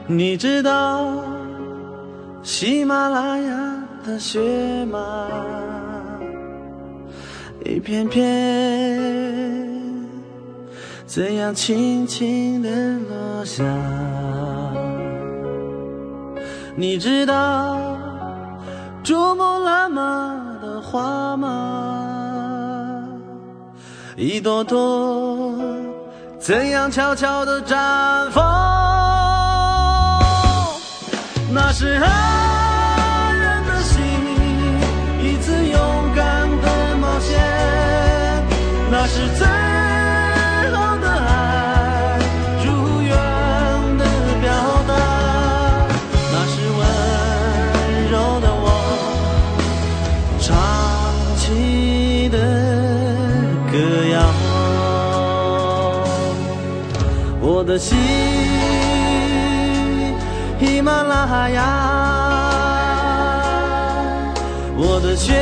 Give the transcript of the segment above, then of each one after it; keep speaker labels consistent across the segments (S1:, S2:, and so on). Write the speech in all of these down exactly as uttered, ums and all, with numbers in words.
S1: 你知道喜马拉雅的雪吗？一片片怎样轻轻地落下？你知道珠穆朗玛的花吗？一朵朵怎样悄悄地绽放？那是爱人的心，一次勇敢的冒险，那是最好的爱，如愿的表达，那是温柔的我唱起的歌谣。我的心喜马拉雅，我的雪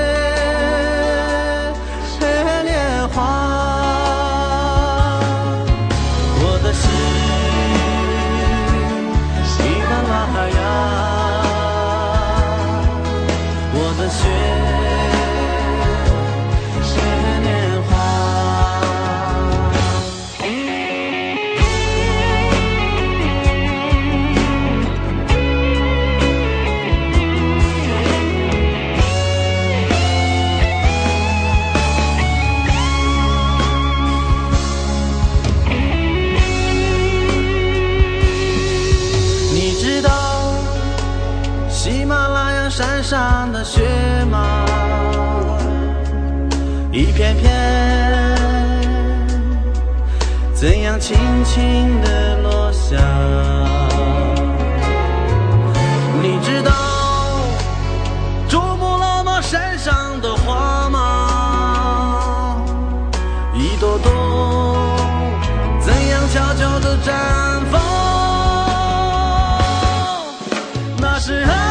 S1: 莲花，我的心喜马拉雅，我的雪莲花。喜马拉雅山上的雪吗？一片片怎样轻轻地落下？你知道珠穆朗玛山上的花吗？一朵朵怎样悄悄地绽放？那是爱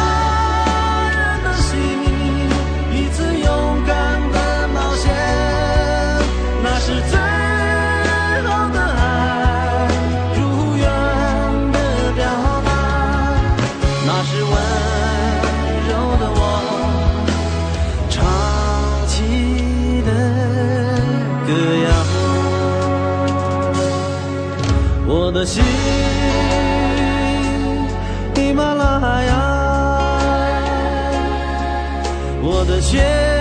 S1: 我的心喜马拉雅，我的雪